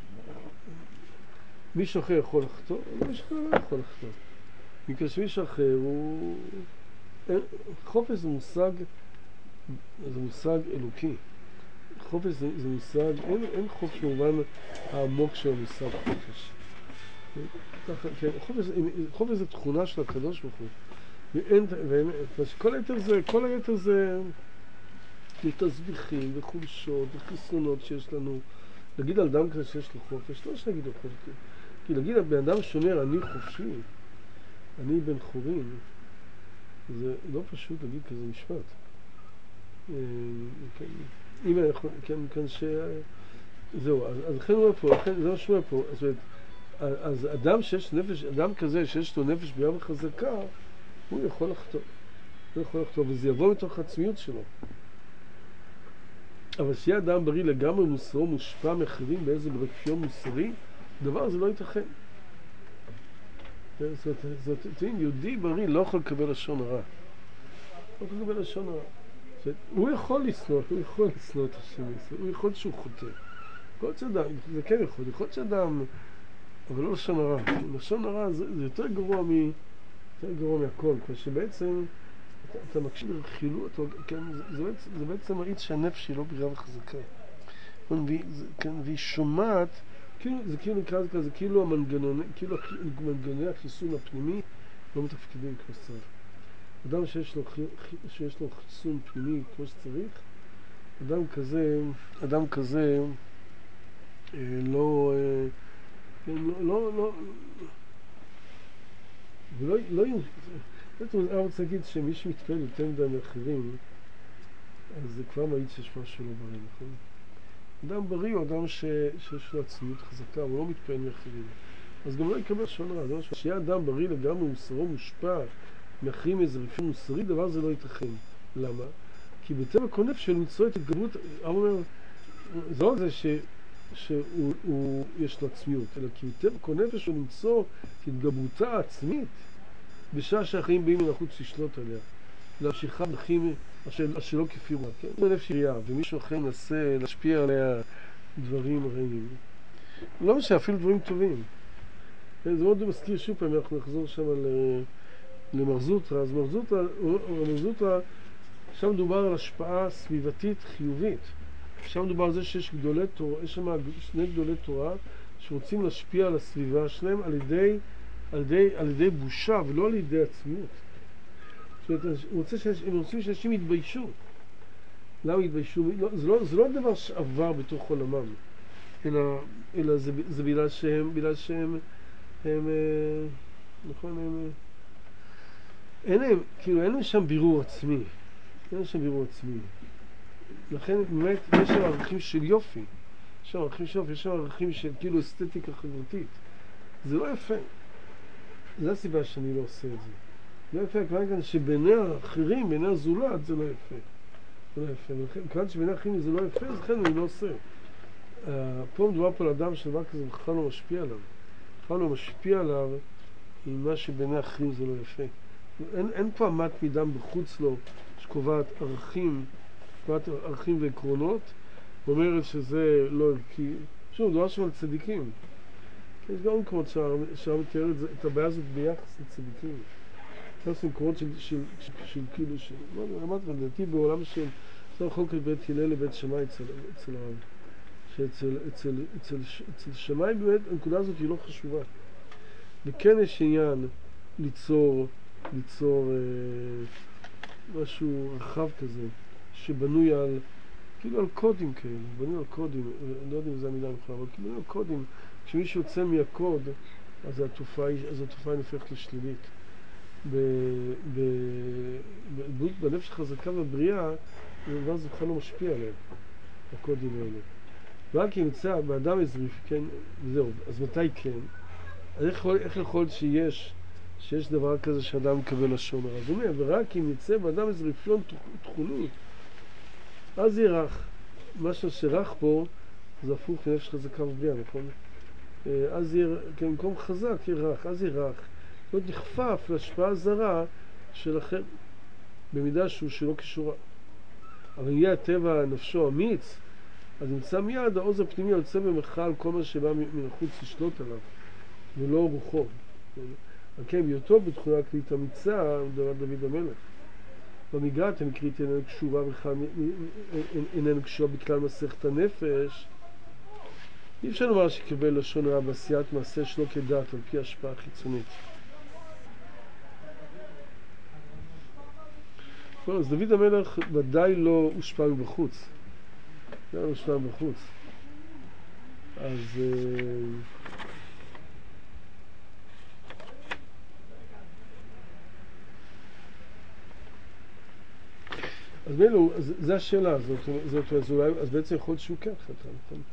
מישהו אחר יכול לחטוא, אבל מישהו אחר לא יכול לחטוא. מכאן שמישהו אחר הוא... חופש זה מושג, זה מושג אלוקי. חופש זה, זה מושג, אין, אין חופש במובן העמוק של המושג חופש. כן, חופש, חופש זה תכונה של הקדוש ברוך הוא. ואין, ואין, כל היתר זה, כל היתר זה תסביכים וחולשות וחסרונות שיש לנו. להגיד על אדם כזה שיש לו חופש, לא שנגיד לו חופש. כי להגיד על בן אדם שאומר אני חופשי, אני בן חורין, זה לא פשוט להגיד כזה משפט. אם אני יכול, כן, כן ש... זהו, אז, אז לכן הוא אומר פה, לכן, זה מה שהוא אומר פה, אז, אז אדם שיש נפש, אדם כזה שיש לו נפש בריאה וחזקה, הוא יכול לחטוא. הוא יכול לחטוא, וזה יבוא מתוך העצמיות שלו. אבל שיהיה אדם בריא לגמרי מוסרו, מושפע מאחרים באיזה ברפיון מוסרי, דבר זה לא ייתכן. זאת אומרת, זאת אומרת, יהודי בריא לא יכול לקבל לשון הרע. לא יכול לקבל לשון הרע. הוא יכול לסנוע, הוא יכול לסנוע את השם, הוא יכול שהוא חוטא. יכול להיות שאדם, זה כן יכול, יכול להיות שאדם, אבל לא לשון הרע. לשון הרע זה, זה יותר גרוע מ... יותר גרוע מהכל, כמו שבעצם אתה, אתה מקשיב לרכילו, אתה, כן, זה, זה, בעצם, זה בעצם מעיד שהנפש היא לא בריאה וחזקה. והיא, כן, והיא שומעת, כאילו, זה כאילו נקרא זה כזה, כאילו המנגנון, כאילו מנגנוני החיסון הפנימי לא מתפקדים כמו שצריך. אדם שיש לו, שיש לו חיסון פנימי כמו שצריך, אדם כזה, אדם כזה אה, לא, אה, לא, לא, לא, ולא, לא, אני רוצה להגיד שמי שמתפעל יותר מדי מאחרים, אז זה כבר מעיד שיש משהו לא בריא, נכון? אדם בריא הוא אדם ש, שיש לו עצמיות חזקה, הוא לא מתפעל מאחרים. אז גם לא יקבל לשון רע. שיהיה אדם בריא לגמרי מוסרו מושפע מאחרים איזה רפיון מוסרי, דבר זה לא ייתכן. למה? כי בטבע כל נפש של מצוא את התגברות, אומר, זה לא זה ש, שהוא הוא, יש לו עצמיות, אלא כי בטבע כל נפש הוא למצוא את התגברותה העצמית, בשעה שהחיים באים מן החוץ לשלוט עליה. להמשיכה בחיים שלא כפי רוע, כן? זה נפש עירייה, ומישהו אחר מנסה להשפיע עליה דברים רעים. לא משנה, אפילו דברים טובים. כן, זה מאוד מזכיר שוב פעם, אנחנו נחזור שם על, למרזוטרה. אז מרזוטרה, מרזוטרה, שם מדובר על השפעה סביבתית חיובית. שם מדובר על זה שיש גדולי תורה, יש שם שני גדולי תורה שרוצים להשפיע על הסביבה שלהם על ידי, על ידי, על ידי בושה ולא על ידי עצמיות. זאת אומרת, הוא רוצה שיש, הם רוצים שאנשים יתביישו. למה יתביישו? לא, זה, לא, זה לא דבר שעבר בתוך עולמם, אלא, אלא זה, זה בגלל שהם, בגלל שהם, הם, נכון, הם, אין להם, כאילו, אין להם שם בירור עצמי. אין להם שם בירור עצמי. לכן, באמת, יש שם ערכים של יופי. יש שם ערכים של יופי, יש שם ערכים של כאילו אסתטיקה חברתית. זה לא יפה. זו הסיבה שאני לא עושה את זה. לא יפה, כיוון שבעיני האחרים, בעיני הזולת, זה לא יפה. זה לא יפה. כיוון שבעיני האחרים זה לא יפה, אז לכן אני לא עושה. פה מדובר פה על אדם שדבר כזה בכלל לא משפיע עליו. בכלל לא משפיע עליו עם מה שבעיני האחרים זה לא יפה. אין, אין פה אמת מידה בחוץ לו שקובעת ערכים, קובעת ערכים ועקרונות, ואומרת שזה לא ערכי. שוב, דבר שם על צדיקים. יש גם מקומות שהרב מתאר את הבעיה הזאת ביחס לצדיקים. יש מקומות של, של, של, של כאילו, של, לא יודע, אמרת, לדעתי בעולם של, זה חוק בית הלל לבית שמאי אצל, אצל הרב. שאצל אצל, אצל, אצל שמאי באמת הנקודה הזאת היא לא חשובה. וכן יש עניין ליצור, ליצור אה, משהו רחב כזה, שבנוי על, כאילו על קודים כאלה, בנוי על קודים, אני לא יודע אם זה המילה בכלל, אבל כאילו על קודים. כשמישהו יוצא מהקוד, אז התופעה, אז התופעה נפחת לשלילית. ב, ב, ב, בנפש החזקה והבריאה, הדבר הזה בכלל לא משפיע עליהם, הקודים האלה. רק אם יצא באדם הזריף, כן, וזהו, אז מתי כן? אז איך יכול, איך יכול שיש, שיש דבר כזה שאדם מקבל לשון הרע? זאת אומרת, ורק אם יצא באדם הזריפיון תכונות, אז ירח. משהו שרח פה, זה הפוך לנפש חזקה ובריאה, נכון? אז ירח, כן, במקום חזק ירח, אז ירח. לא נכפף להשפעה זרה של אחר, במידה שהוא שלא קשורה. אבל יהיה הטבע נפשו אמיץ, אז נמצא מיד העוז הפנימי יוצא במחאה על כל מה שבא מן החוץ לשלוט עליו, ולא רוחו. כן, בהיותו בתכונה הכללית אמיצה, דבר דוד המלך. במגרת המקרית איננו קשורה בכלל, איננו קשורה בכלל מסכת הנפש. אי אפשר לומר שקיבל לשון הרע בעשיית מעשה שלא כדעת על פי השפעה חיצונית. אז דוד המלך ודאי לא הושפע מבחוץ. לא הושפע מבחוץ. אז... אז מילא, זה השאלה הזאת, זאת, אז, אולי, אז בעצם יכול להיות שהוא כן חטא, נכון?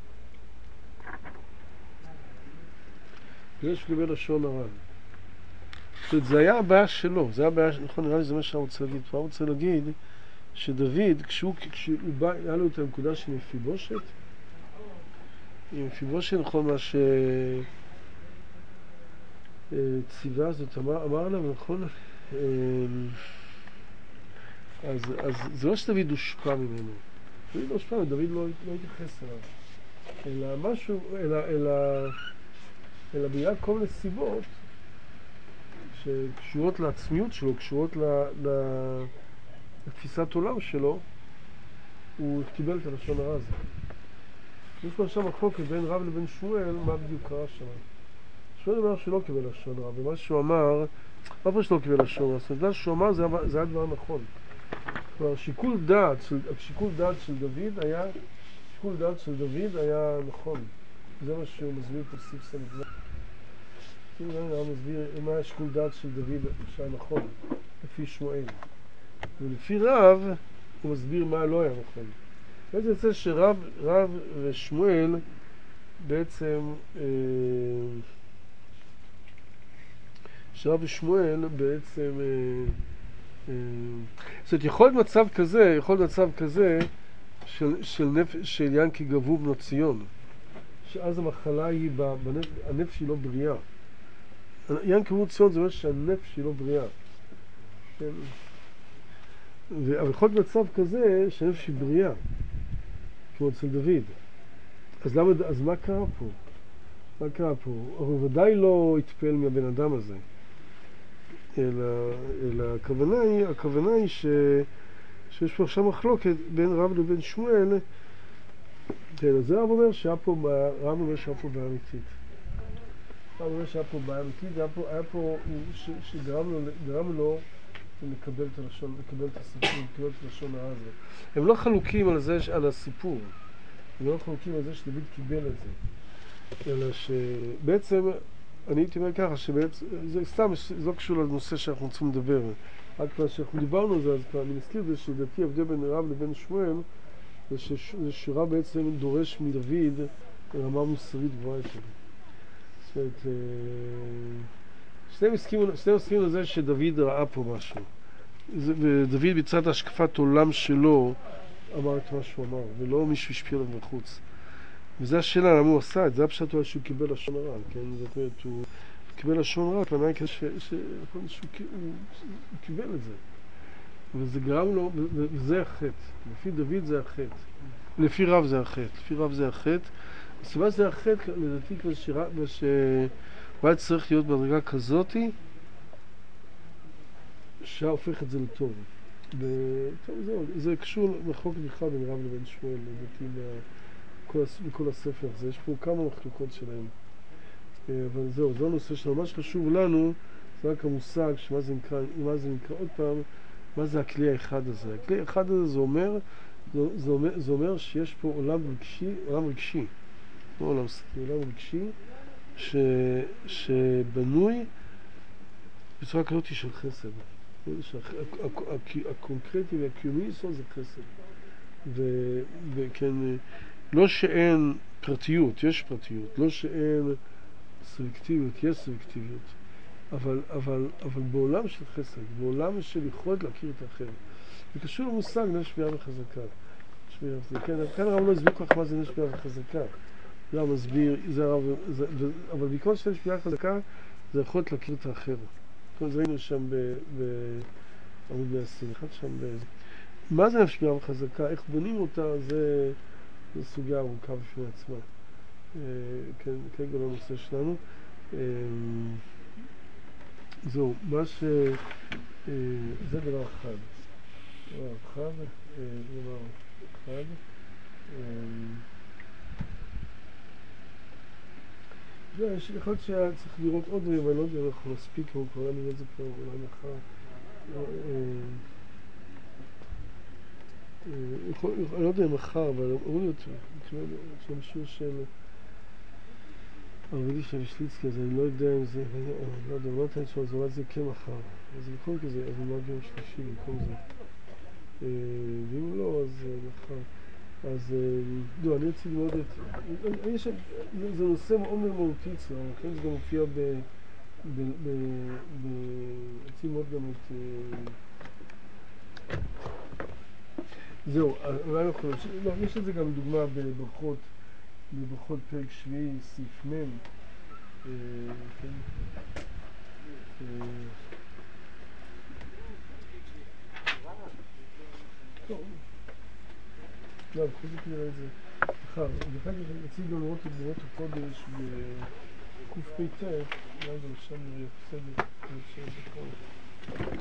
זה שקיבל לשון הרע. זאת אומרת, זה היה הבעיה שלו, זה היה הבעיה, נכון, נראה לי זה מה שאני רוצה להגיד. אני רוצה להגיד שדוד, כשהוא, כשהוא בא, היה לו את הנקודה של מפיבושת, עם מפיבושת, נכון, מה שציווה הזאת אמר, אמר עליו, נכון, אז, אז זה לא שדוד הושפע ממנו. דוד לא הושפע, דוד לא, לא התייחס אליו. אלא משהו, אלא, אלא, אלא בגלל כל מיני סיבות שקשורות לעצמיות שלו, קשורות ל, ל, לתפיסת עולם שלו, הוא קיבל את הלשון הרע הזה. יש פה שם מחלוקת בין רב לבין שמואל, מה בדיוק קרה שם. שמואל אמר שלא קיבל לשון רע, ומה שהוא אמר, אף אחד שלא קיבל לשון רע, זאת אומרת, שהוא אמר זה, זה היה דבר נכון. כלומר, שיקול דעת, שיקול דעת של דוד היה, שיקול דעת של דוד היה נכון. זה מה שהוא מסביר פה סיף סנדווה. הוא מסביר מה היה שיקול דעת של דוד שהיה נכון, לפי שמואל. ולפי רב, הוא מסביר מה לא היה נכון. בעצם יוצא שרב רב ושמואל בעצם, שרב ושמואל בעצם, זאת אומרת, יכול להיות מצב כזה, יכול להיות מצב כזה של, של, נפ, של ינקי גבו בנות ציון, שאז המחלה היא, בנפ, הנפש היא לא בריאה. ינקי גבו ציון זה אומר שהנפש היא לא בריאה. כן? אבל יכול להיות מצב כזה שהנפש היא בריאה, כמו אצל דוד. אז, למה, אז מה קרה פה? מה קרה פה? הוא ודאי לא התפעל מהבן אדם הזה. אלא, אלא הכוונה היא, הכוונה היא ש, שיש פה עכשיו מחלוקת בין רב לבין שמואל. כן, אז רב אומר שהיה פה, רב אומר שהיה פה בעיה אמיתית. רב אומר שהיה פה בעיה אמיתית, היה פה, היה פה ש, שגרם לו, גרם לו לקבל את הלשון, לקבל את הסיפור, לקבל את הלשון הרע הזה. הם לא חלוקים על זה, על הסיפור. הם לא חלוקים על זה שדוד קיבל את זה. אלא שבעצם, אני הייתי אומר ככה, שבעצם, זה סתם, זה לא קשור לנושא שאנחנו רוצים לדבר. רק כבר שאנחנו דיברנו על זה, אז כבר אני מזכיר את זה, שלדעתי ההבדל בין רב לבין שמואל, זה שרב בעצם דורש מדוד רמה מוסרית גבוהה יותר. זאת אומרת, שניהם הסכימו לזה שדוד ראה פה משהו. ודוד בצד השקפת עולם שלו אמר את מה שהוא אמר, ולא מישהו השפיע עליו בחוץ. וזו השאלה למה הוא עשה את זה, הפשט הוא שהוא קיבל לשון הרע, כן? זאת אומרת, הוא קיבל לשון הרע, כלומר שהוא קיבל את זה. וזה גרם לו, וזה החטא. לפי דוד זה החטא. לפי רב זה החטא. לפי רב זה החטא. הסיבה זה החטא, לדעתי, שהוא היה צריך להיות בדרגה כזאת, שהיה הופך את זה לטוב. וטוב, זהו, זה קשור מחלוקת בכלל בין רב לבין שמואל, לדעתי, בכל הספר הזה. יש פה כמה מחלוקות שלהם. אבל זהו, זה הנושא שממש חשוב לנו, זה רק המושג, שמה זה נקרא, מה זה נקרא עוד פעם, מה זה הכלי האחד הזה. הכלי האחד הזה זה אומר, זה אומר, זה אומר שיש פה עולם רגשי, עולם רגשי, לא עולם שכלי, עולם רגשי, ש, שבנוי בצורה כזאת של חסד. הקונקרטי והקיומי סוד זה חסד. ו, וכן, לא שאין פרטיות, יש פרטיות, לא שאין סלקטיביות, יש סלקטיביות, אבל, אבל, אבל בעולם של חסד, בעולם של יכולת להכיר את האחר. זה קשור למושג נפש בריאה וחזקה. כן, כאן הרב לא הסביר כל כך מה זה נפש בריאה וחזקה. זה הרב מסביר, זה הרב, זה, ו, אבל בעיקר של נפש בריאה וחזקה, זה יכולת להכיר את האחר. כל זה ראינו שם בעמוד מאה עשרים ואחת, שם ב... מה זה נפש בריאה וחזקה? איך בונים אותה? זה, זה סוגיה ארוכה בפני עצמה. כן, כרגע לא הנושא שלנו. זהו, מה ש... זה דבר אחד. דבר אחד, דבר אחד. זה, יש יכול להיות שהיה צריך לראות עוד דברים, אבל אני לא יודע אם אנחנו נספיק, אבל כבר נראה את זה כבר אולי מחר. אני לא יודע אם מחר, אבל אמרו לי אותו, יש להם שיר של הרבילי של שליצקי, אז אני לא יודע אם זה, אני לא יודע, אני לא יודע אם זה אולי זה כן מחר, אז בכל כזה, אז אני לא יודע אם שלישי במקום זה. ואם לא, אז מחר. אז לא, אני רציתי מאוד את... זה נושא מאוד מהותי אצלנו, לכן זה גם מופיע ב... רציתי מאוד גם את... זהו, אולי אנחנו... לא, יש לזה גם דוגמה בברכות, בברכות פרק שביעי, סעיף מ', כן? טוב. לא, בכל זאת נראה את זה אחר. ואחר כך רציתי גם לראות את גבורות הקודש בקוף פי ט', אולי גם שם נראה בסדר, אני חושב בכל.